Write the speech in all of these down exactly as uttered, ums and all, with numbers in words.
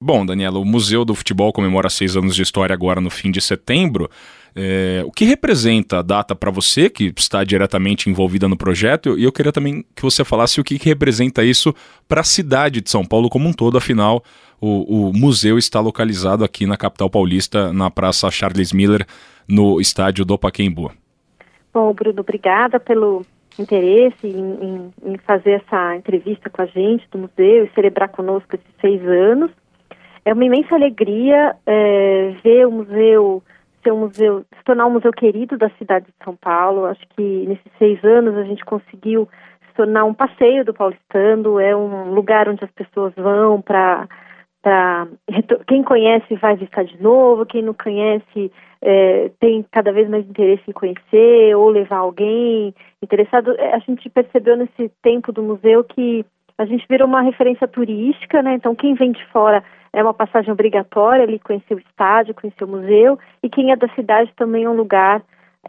Bom, Daniela, o Museu do Futebol comemora seis anos de história agora no fim de setembro. É, o que representa a data para você, que está diretamente envolvida no projeto? E eu queria também que você falasse o que, que representa isso para a cidade de São Paulo como um todo. Afinal, o, o museu está localizado aqui na capital paulista, na Praça Charles Miller, no estádio do Pacaembu. Bom, Bruno, obrigada pelo interesse em, em, em fazer essa entrevista com a gente do museu e celebrar conosco esses seis anos. É uma imensa alegria é, ver o museu ser um museu, se tornar um museu querido da cidade de São Paulo. Acho que nesses seis anos a gente conseguiu se tornar um passeio do paulistano, é um lugar onde as pessoas vão para... Pra, quem conhece vai visitar de novo, quem não conhece é, tem cada vez mais interesse em conhecer ou levar alguém interessado. A gente percebeu nesse tempo do museu que a gente virou uma referência turística, né? Então quem vem de fora é uma passagem obrigatória ali, conhecer o estádio, conhecer o museu, e quem é da cidade também é um lugar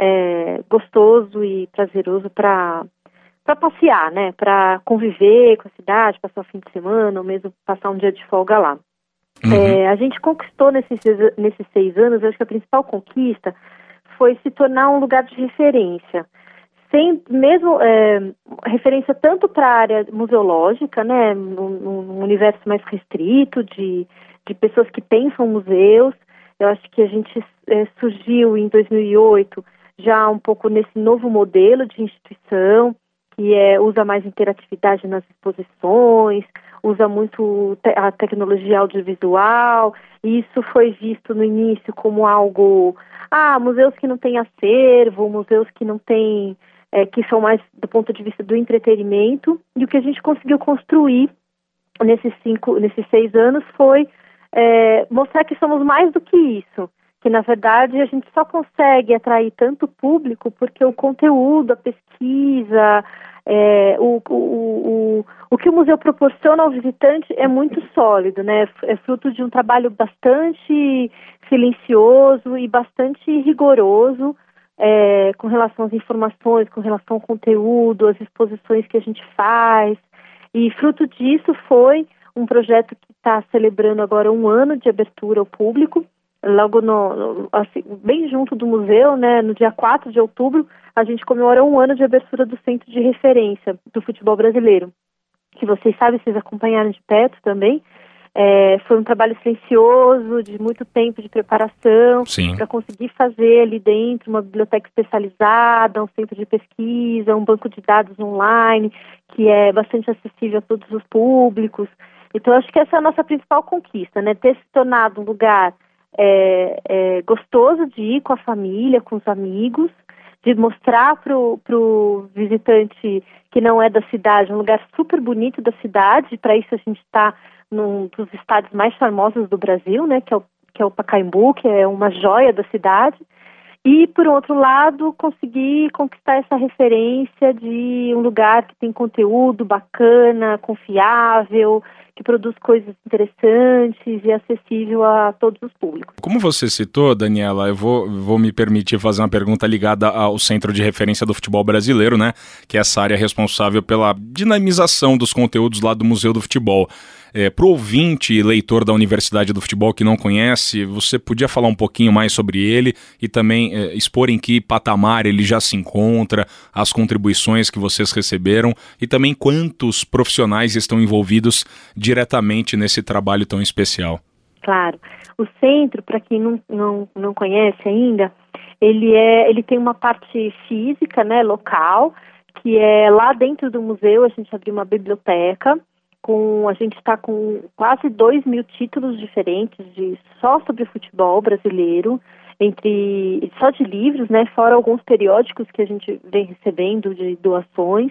é, gostoso e prazeroso para para passear, né? Para conviver com a cidade, passar o fim de semana ou mesmo passar um dia de folga lá. Uhum. É, a gente conquistou nesses, nesses seis anos, acho que a principal conquista foi se tornar um lugar de referência. Sem, mesmo é, referência tanto para a área museológica, né, num, num universo mais restrito de, de pessoas que pensam museus. Eu acho que a gente é, surgiu em dois mil e oito já um pouco nesse novo modelo de instituição, que é, usa mais interatividade nas exposições, usa muito te- a tecnologia audiovisual, e isso foi visto no início como algo, ah, museus que não têm acervo, museus que não têm, é, que são mais do ponto de vista do entretenimento, e o que a gente conseguiu construir nesses, cinco, nesses seis anos foi é, mostrar que somos mais do que isso, que na verdade a gente só consegue atrair tanto público porque o conteúdo, a pesquisa, é, o, o, o, o que o museu proporciona ao visitante é muito sólido, né? É fruto de um trabalho bastante silencioso e bastante rigoroso é, com relação às informações, com relação ao conteúdo, às exposições que a gente faz, e fruto disso foi um projeto que está celebrando agora um ano de abertura ao público, logo no, assim, bem junto do museu, né, no dia quatro de outubro, a gente comemora um ano de abertura do Centro de Referência do Futebol Brasileiro, que vocês sabem, vocês acompanharam de perto também. É, foi um trabalho silencioso, de muito tempo de preparação, para conseguir fazer ali dentro uma biblioteca especializada, um centro de pesquisa, um banco de dados online, que é bastante acessível a todos os públicos. Então, acho que essa é a nossa principal conquista, né? Ter se tornado um lugar É, é, gostoso de ir com a família, com os amigos, de mostrar para o visitante que não é da cidade, um lugar super bonito da cidade. Para isso a gente está num dos estádios mais famosos do Brasil, né, que é o, que é o Pacaembu, que é uma joia da cidade. E, por outro lado, conseguir conquistar essa referência de um lugar que tem conteúdo bacana, confiável, que produz coisas interessantes e acessível a todos os públicos. Como você citou, Daniela, eu vou, vou me permitir fazer uma pergunta ligada ao Centro de Referência do Futebol Brasileiro, né? Que é essa área responsável pela dinamização dos conteúdos lá do Museu do Futebol. É, para o ouvinte e leitor da Universidade do Futebol que não conhece, você podia falar um pouquinho mais sobre ele e também é, expor em que patamar ele já se encontra, as contribuições que vocês receberam e também quantos profissionais estão envolvidos diretamente nesse trabalho tão especial? Claro. O centro, para quem não, não, não conhece ainda, ele, é, ele tem uma parte física, né, local, que é lá dentro do museu. A gente abriu uma biblioteca. Com, a gente está com quase dois mil títulos diferentes de, só sobre o futebol brasileiro, entre, só de livros, né, fora alguns periódicos que a gente vem recebendo de doações,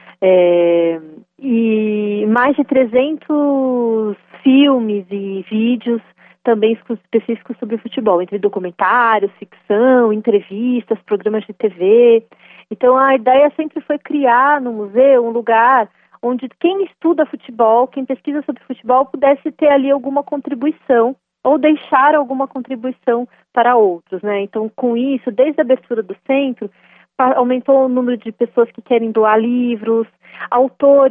é, e mais de trezentos filmes e vídeos também específicos sobre futebol, entre documentários, ficção, entrevistas, programas de T V. Então a ideia sempre foi criar no museu um lugar onde quem estuda futebol, quem pesquisa sobre futebol, pudesse ter ali alguma contribuição ou deixar alguma contribuição para outros, né? Então, com isso, desde a abertura do centro, aumentou o número de pessoas que querem doar livros, autores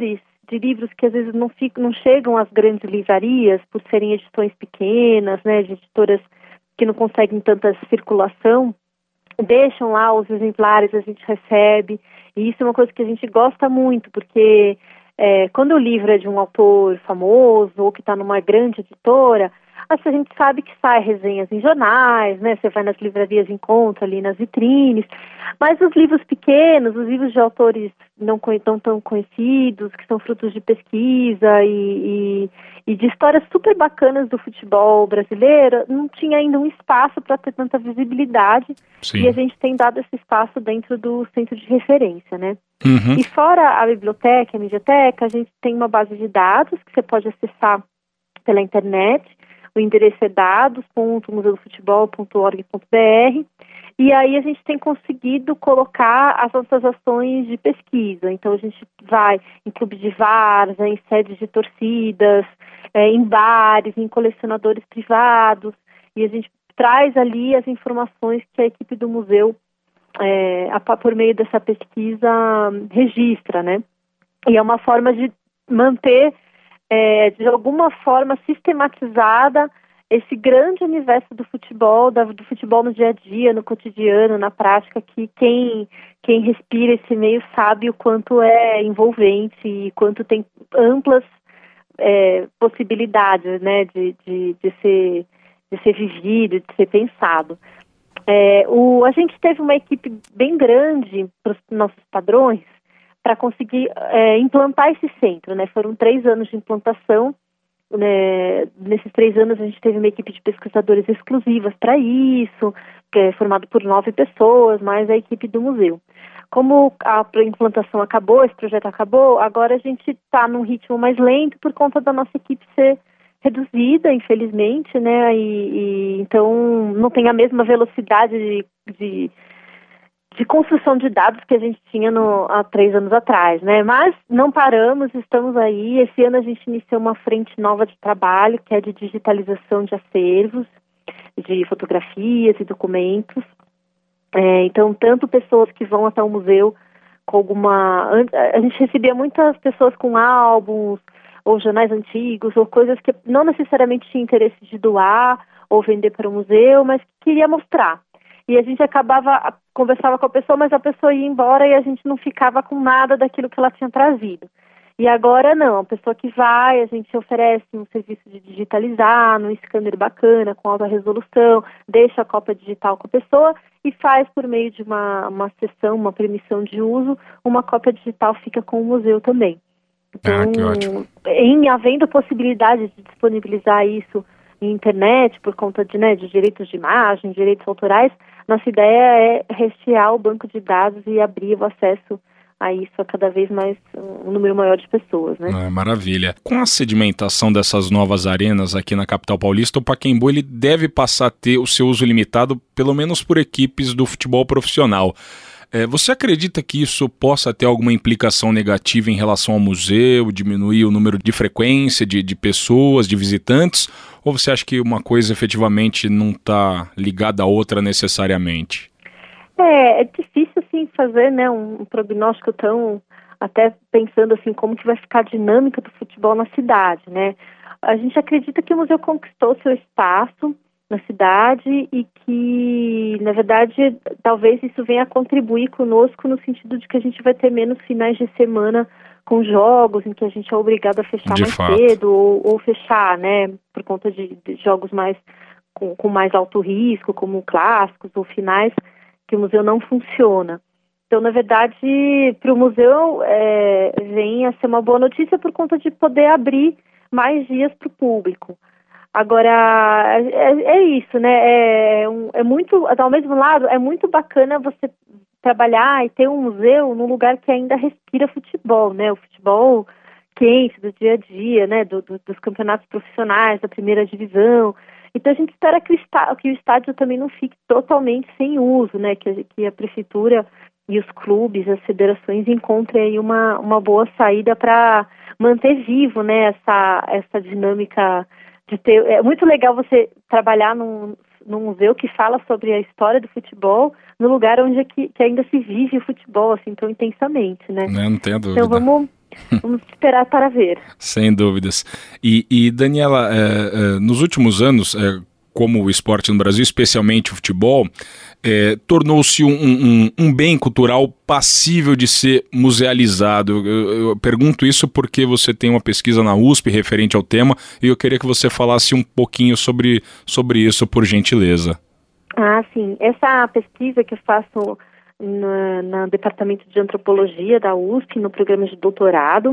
de livros que às vezes não, ficam, não chegam às grandes livrarias, por serem edições pequenas, né, de editoras que não conseguem tanta circulação, deixam lá os exemplares, a gente recebe, e isso é uma coisa que a gente gosta muito, porque é, quando o livro é de um autor famoso, ou que está numa grande editora, assim, a gente sabe que sai resenhas em jornais, né? Você vai nas livrarias e encontra ali nas vitrines, mas os livros pequenos, os livros de autores não, não tão conhecidos, que são frutos de pesquisa e, e, e de histórias super bacanas do futebol brasileiro, não tinha ainda um espaço para ter tanta visibilidade. Sim. E a gente tem dado esse espaço dentro do centro de referência, né? Uhum. E fora a biblioteca, a mediateca, a gente tem uma base de dados que você pode acessar pela internet. O endereço é dados ponto museu do futebol ponto org ponto b r, e aí a gente tem conseguido colocar as nossas ações de pesquisa. Então a gente vai em clubes de várzea, em sedes de torcidas, é, em bares, em colecionadores privados, e a gente traz ali as informações que a equipe do museu, é, por meio dessa pesquisa, registra, né? E é uma forma de manter É, de alguma forma sistematizada esse grande universo do futebol, da, do futebol no dia a dia, no cotidiano, na prática, que quem, quem respira esse meio sabe o quanto é envolvente e quanto tem amplas é, possibilidades, né, de, de, de, ser, de ser vivido, de ser pensado. É, o, a gente teve uma equipe bem grande para os nossos padrões, para conseguir é, implantar esse centro, né? Foram três anos de implantação, né? Nesses três anos a gente teve uma equipe de pesquisadores exclusivas para isso, que é formado por nove pessoas, mais a equipe do museu. Como a implantação acabou, esse projeto acabou, agora a gente está num ritmo mais lento por conta da nossa equipe ser reduzida, infelizmente, né? E, e então não tem a mesma velocidade de, de de construção de dados que a gente tinha no, há três anos atrás, né? Mas não paramos, estamos aí. Esse ano a gente iniciou uma frente nova de trabalho, que é de digitalização de acervos, de fotografias e documentos. É, então, tanto pessoas que vão até o museu com alguma... A gente recebia muitas pessoas com álbuns, ou jornais antigos, ou coisas que não necessariamente tinham interesse de doar ou vender para o museu, mas que queria mostrar. E a gente acabava, conversava com a pessoa, mas a pessoa ia embora e a gente não ficava com nada daquilo que ela tinha trazido. E agora não, a pessoa que vai, a gente oferece um serviço de digitalizar, num scanner bacana, com alta resolução, deixa a cópia digital com a pessoa e faz por meio de uma, uma sessão, uma permissão de uso, uma cópia digital fica com o museu também. Então, ah, que ótimo. Em havendo possibilidade de disponibilizar isso em internet, por conta de, né, de direitos de imagem, direitos autorais, nossa ideia é rechear o banco de dados e abrir o acesso a isso a cada vez mais, um número maior de pessoas, né? É, maravilha. Com a sedimentação dessas novas arenas aqui na capital paulista, o Pacaembu ele deve passar a ter o seu uso limitado, pelo menos por equipes do futebol profissional. É, você acredita que isso possa ter alguma implicação negativa em relação ao museu, diminuir o número de frequência de, de pessoas, de visitantes? Ou você acha que uma coisa efetivamente não está ligada à outra necessariamente? É, é difícil assim fazer, né, um, um prognóstico tão, até pensando assim como que vai ficar a dinâmica do futebol na cidade, né? A gente acredita que o museu conquistou seu espaço na cidade e que, na verdade, talvez isso venha a contribuir conosco no sentido de que a gente vai ter menos finais de semana com jogos em que a gente é obrigado a fechar de mais fato. cedo ou, ou fechar, né, por conta de, de jogos mais com, com mais alto risco, como clássicos ou finais que o museu não funciona. Então, na verdade, para o museu é, vem a ser uma boa notícia por conta de poder abrir mais dias para o público. Agora, é, é isso, né? É, um, é muito, ao mesmo lado, é muito bacana você trabalhar e ter um museu num lugar que ainda respira futebol, né? O futebol quente do dia a dia, né? Do, do, dos campeonatos profissionais, da primeira divisão. Então a gente espera que o, está, que o estádio também não fique totalmente sem uso, né? Que, a, que a prefeitura e os clubes, as federações encontrem aí uma, uma boa saída para manter vivo, né? Essa, essa dinâmica de ter... É muito legal você trabalhar num, num museu que fala sobre a história do futebol no lugar onde é que, que ainda se vive o futebol, assim, tão intensamente, né? Não, não tenho dúvida. Então vamos, vamos esperar para ver. Sem dúvidas. E, e Daniela, é, é, nos últimos anos, é, como o esporte no Brasil, especialmente o futebol, é, tornou-se um, um, um bem cultural passível de ser musealizado. Eu, eu, eu pergunto isso porque você tem uma pesquisa na U S P referente ao tema e eu queria que você falasse um pouquinho sobre, sobre isso, por gentileza. Ah, sim. Essa pesquisa que eu faço no, no Departamento de Antropologia da U S P, no programa de doutorado,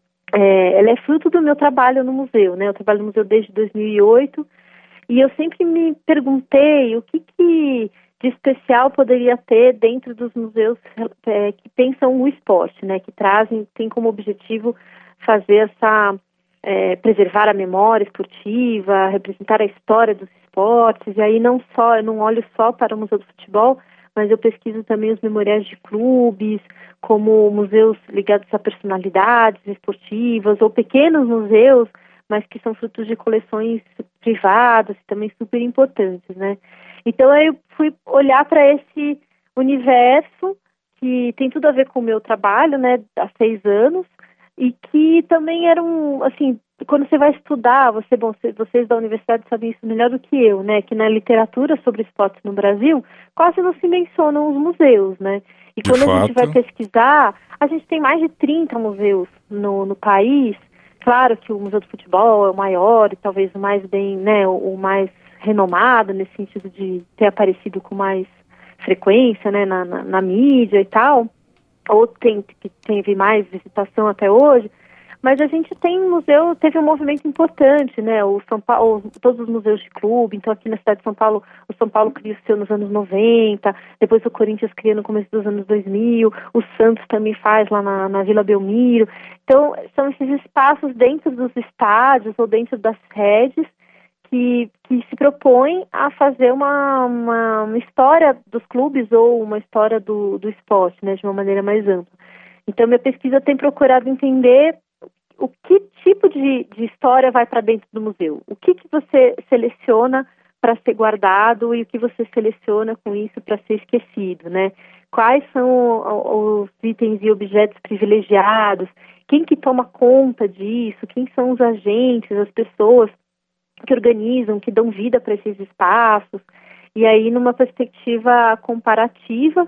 é, ela é fruto do meu trabalho no museu, né? Eu trabalho no museu desde dois mil e oito e eu sempre me perguntei o que, que de especial poderia ter dentro dos museus é, que pensam o esporte, né? Que trazem, tem como objetivo fazer essa, é, preservar a memória esportiva, representar a história dos esportes, e aí não só, eu não olho só para o Museu do Futebol, mas eu pesquiso também os memoriais de clubes, como museus ligados a personalidades esportivas, ou pequenos museus, mas que são frutos de coleções privadas, também super importantes, né? Então eu fui olhar para esse universo, que tem tudo a ver com o meu trabalho, né, há seis anos, e que também era um, assim, quando você vai estudar, você, bom, vocês da universidade sabem isso melhor do que eu, né, que na literatura sobre esportes no Brasil, quase não se mencionam os museus, né, e De quando fato. a gente vai pesquisar, a gente tem mais de trinta museus no, no país. Claro que o Museu do Futebol é o maior e talvez o mais bem, né, o, o mais renomado, nesse sentido de ter aparecido com mais frequência, né, na, na, na mídia e tal, ou tem, que teve mais visitação até hoje, mas a gente tem um museu, teve um movimento importante, né, o São Paulo, todos os museus de clube, então aqui na cidade de São Paulo, o São Paulo criou o seu nos anos noventa, depois o Corinthians cria no começo dos anos dois mil, o Santos também faz lá na, na Vila Belmiro, então são esses espaços dentro dos estádios ou dentro das redes que, que se propõem a fazer uma, uma, uma história dos clubes ou uma história do, do esporte, né, de uma maneira mais ampla. Então minha pesquisa tem procurado entender o que tipo de, de história vai para dentro do museu, o que, que você seleciona para ser guardado e o que você seleciona com isso para ser esquecido, né? Quais são os itens e objetos privilegiados, quem que toma conta disso, quem são os agentes, as pessoas que organizam, que dão vida para esses espaços, e aí numa perspectiva comparativa,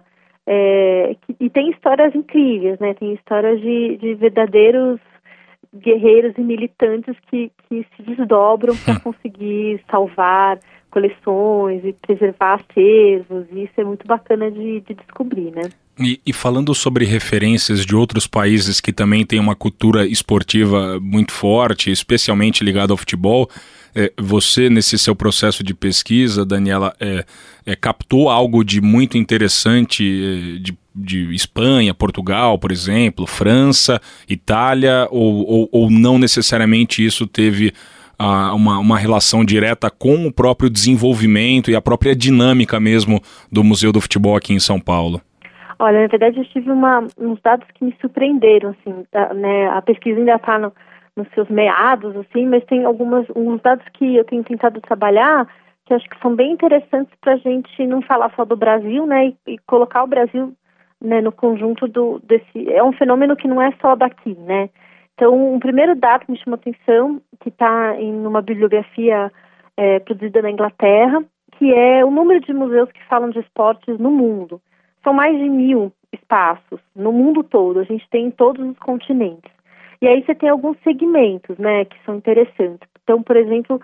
é, que, e tem histórias incríveis, né? Tem histórias de, de verdadeiros guerreiros e militantes que, que se desdobram para conseguir salvar coleções e preservar acervos, e isso é muito bacana de, de descobrir, né? E, e falando sobre referências de outros países que também têm uma cultura esportiva muito forte, especialmente ligada ao futebol, é, você, nesse seu processo de pesquisa, Daniela, é, é, captou algo de muito interessante é, de, de Espanha, Portugal, por exemplo, França, Itália, ou, ou, ou não necessariamente isso teve ah, uma, uma relação direta com o próprio desenvolvimento e a própria dinâmica mesmo do Museu do Futebol aqui em São Paulo? Olha, na verdade eu tive uma, uns dados que me surpreenderam, assim, tá, né, a pesquisa ainda está no, nos seus meados, assim, mas tem algumas, uns dados que eu tenho tentado trabalhar, que acho que são bem interessantes para a gente não falar só do Brasil, né, e, e colocar o Brasil, né, no conjunto do, desse, é um fenômeno que não é só daqui, né. Então, um primeiro dado que me chamou a atenção, que está em uma bibliografia é, produzida na Inglaterra, que é o número de museus que falam de esportes no mundo. São mais de mil espaços no mundo todo, a gente tem em todos os continentes. E aí você tem alguns segmentos, né, que são interessantes. Então, por exemplo,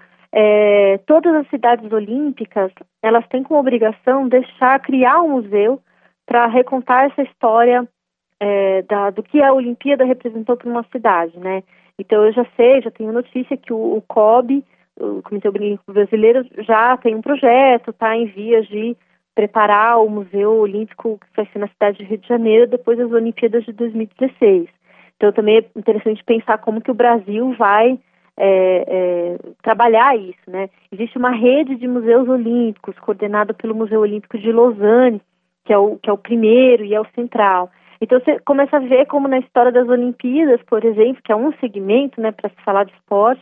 é, todas as cidades olímpicas, elas têm como obrigação deixar, criar um museu para recontar essa história é, da, do que a Olimpíada representou para uma cidade, né. Então, eu já sei, já tenho notícia que o, o C O B, o Comitê Olímpico Brasileiro, já tem um projeto, está em vias de preparar o Museu Olímpico que vai ser na cidade de Rio de Janeiro depois das Olimpíadas de dois mil e dezesseis. Então também é interessante pensar como que o Brasil vai é, é, trabalhar isso, né? Existe uma rede de museus olímpicos coordenada pelo Museu Olímpico de Lausanne, que é o, que é o primeiro e é o central. Então você começa a ver como na história das Olimpíadas, por exemplo, que é um segmento, né, para se falar de esporte,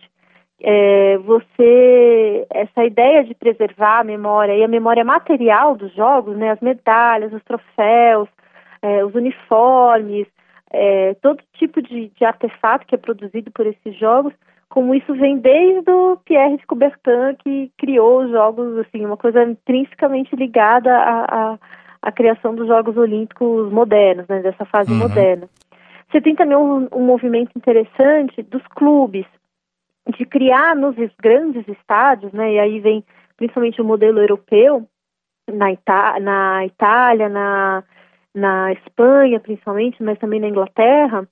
É, você, essa ideia de preservar a memória e a memória material dos jogos, né, as medalhas, os troféus, é, os uniformes, é, todo tipo de, de artefato que é produzido por esses jogos, como isso vem desde o Pierre de Coubertin, que criou os jogos, assim, uma coisa intrinsecamente ligada à, à, à criação dos Jogos Olímpicos modernos, né, dessa fase uhum. moderna. Você tem também um, um movimento interessante dos clubes, de criar nos grandes estádios, né, e aí vem principalmente o modelo europeu, na, Ita- na Itália, na, na Espanha principalmente, mas também na Inglaterra.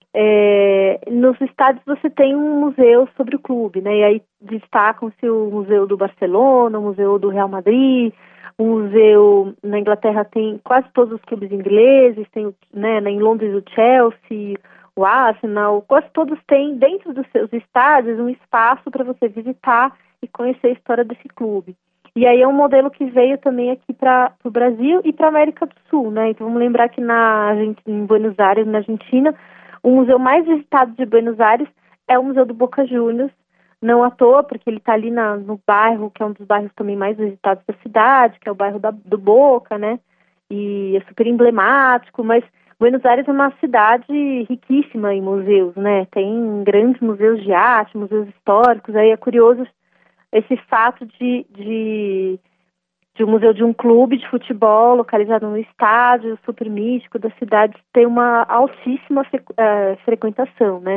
É, nos estádios você tem um museu sobre o clube, né? E aí destacam-se o Museu do Barcelona, o Museu do Real Madrid, o museu na Inglaterra tem quase todos os clubes ingleses, tem, né, em Londres o Chelsea, o Arsenal, quase todos têm dentro dos seus estádios um espaço para você visitar e conhecer a história desse clube. E aí é um modelo que veio também aqui para o Brasil e para a América do Sul, né? Então vamos lembrar que na, em Buenos Aires, na Argentina, o museu mais visitado de Buenos Aires é o Museu do Boca Juniors, não à toa, porque ele está ali na, no bairro, que é um dos bairros também mais visitados da cidade, que é o bairro da, do Boca, né? E é super emblemático, mas Buenos Aires é uma cidade riquíssima em museus, né? Tem grandes museus de arte, museus históricos, aí é curioso esse fato de... de de um museu de um clube de futebol localizado no estádio super mítico da cidade ter uma altíssima fre, uh, frequentação, né?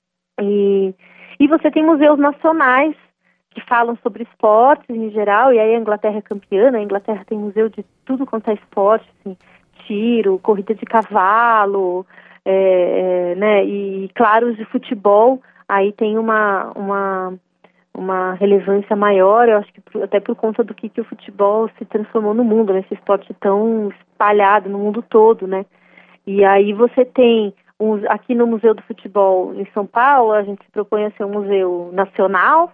E, e você tem museus nacionais que falam sobre esportes em geral, e aí a Inglaterra é campeã, né? A Inglaterra tem museu de tudo quanto é esporte, assim, tiro, corrida de cavalo, é, né? E claro, os de futebol, aí tem uma... uma uma relevância maior, eu acho que por, até por conta do que, que o futebol se transformou no mundo, né? Esse esporte tão espalhado no mundo todo, né? E aí você tem, um, aqui no Museu do Futebol em São Paulo, a gente se propõe a ser um museu nacional,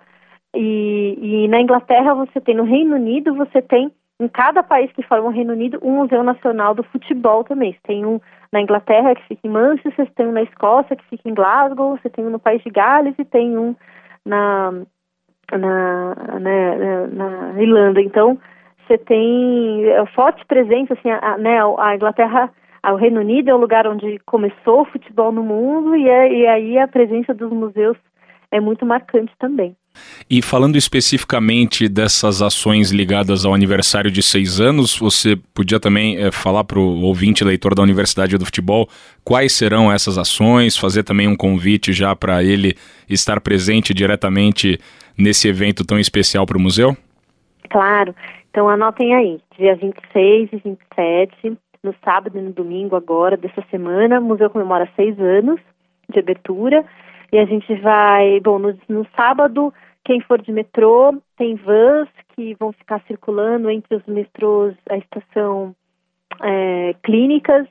e, e na Inglaterra você tem, no Reino Unido, você tem, em cada país que forma o Reino Unido, um museu nacional do futebol também. Você tem um na Inglaterra, que fica em Manchester, você tem um na Escócia, que fica em Glasgow, você tem um no País de Gales e tem um na... Na, né, na Irlanda. Então você tem é, forte presença, assim, a, né, a Inglaterra, o Reino Unido é o lugar onde começou o futebol no mundo, e, é, e aí a presença dos museus é muito marcante também. E falando especificamente dessas ações ligadas ao aniversário de seis anos, você podia também é, falar para o ouvinte leitor da Universidade do Futebol quais serão essas ações, fazer também um convite já para ele estar presente diretamente nesse evento tão especial para o museu? Claro, então anotem aí, dia vinte e seis e vinte e sete, no sábado e no domingo agora dessa semana, o museu comemora seis anos de abertura. E a gente vai, bom, no, no sábado, quem for de metrô, tem vans que vão ficar circulando entre os metrôs, a estação é, Clínicas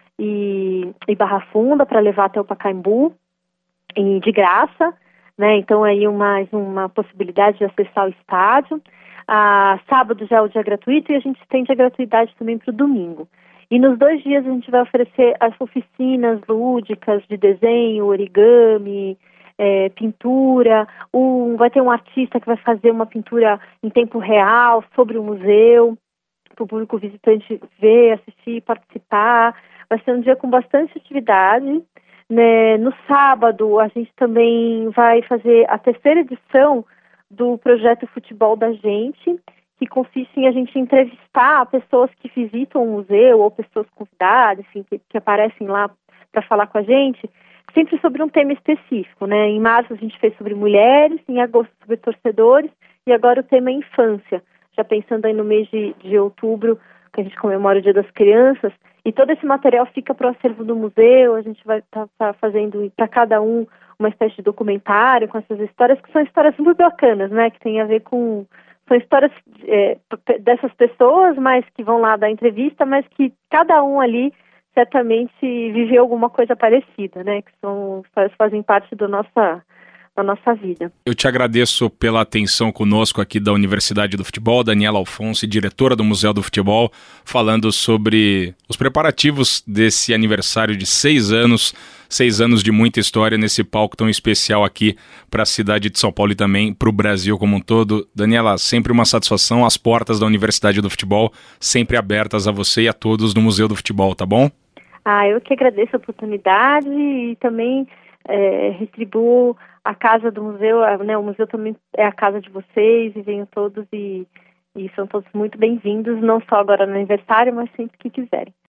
e, e Barra Funda, para levar até o Pacaembu, e de graça, né? Então aí uma, uma possibilidade de acessar o estádio. Ah, sábado já é o dia gratuito e a gente tem dia gratuidade também para o domingo. E nos dois dias a gente vai oferecer as oficinas lúdicas de desenho, origami, é, pintura. Um, vai ter um artista que vai fazer uma pintura em tempo real sobre o museu, para o público visitante ver, assistir, participar. Vai ser um dia com bastante atividade. Né? No sábado a gente também vai fazer a terceira edição do projeto Futebol da Gente, que consiste em a gente entrevistar pessoas que visitam o museu ou pessoas convidadas, enfim, que, que aparecem lá para falar com a gente, sempre sobre um tema específico, né? Em março a gente fez sobre mulheres, em agosto sobre torcedores, e agora o tema é infância, já pensando aí no mês de, de outubro, que a gente comemora o Dia das Crianças, e todo esse material fica para o acervo do museu, a gente vai estar tá, tá fazendo para cada um uma espécie de documentário com essas histórias, que são histórias muito bacanas, né? Que tem a ver com... São histórias é, dessas pessoas, mas que vão lá dar entrevista, mas que cada um ali certamente viveu alguma coisa parecida, né? Que são histórias que fazem parte do nossa, da nossa vida. Eu te agradeço pela atenção conosco aqui da Universidade do Futebol, Daniela Alfonsi, diretora do Museu do Futebol, falando sobre os preparativos desse aniversário de seis anos, seis anos de muita história nesse palco tão especial aqui para a cidade de São Paulo e também para o Brasil como um todo. Daniela, sempre uma satisfação, as portas da Universidade do Futebol sempre abertas a você e a todos do Museu do Futebol, tá bom? Ah, eu que agradeço a oportunidade e também é, retribuo a casa do museu, né, o museu também é a casa de vocês e venham todos e, e são todos muito bem-vindos, não só agora no aniversário, mas sempre que quiserem.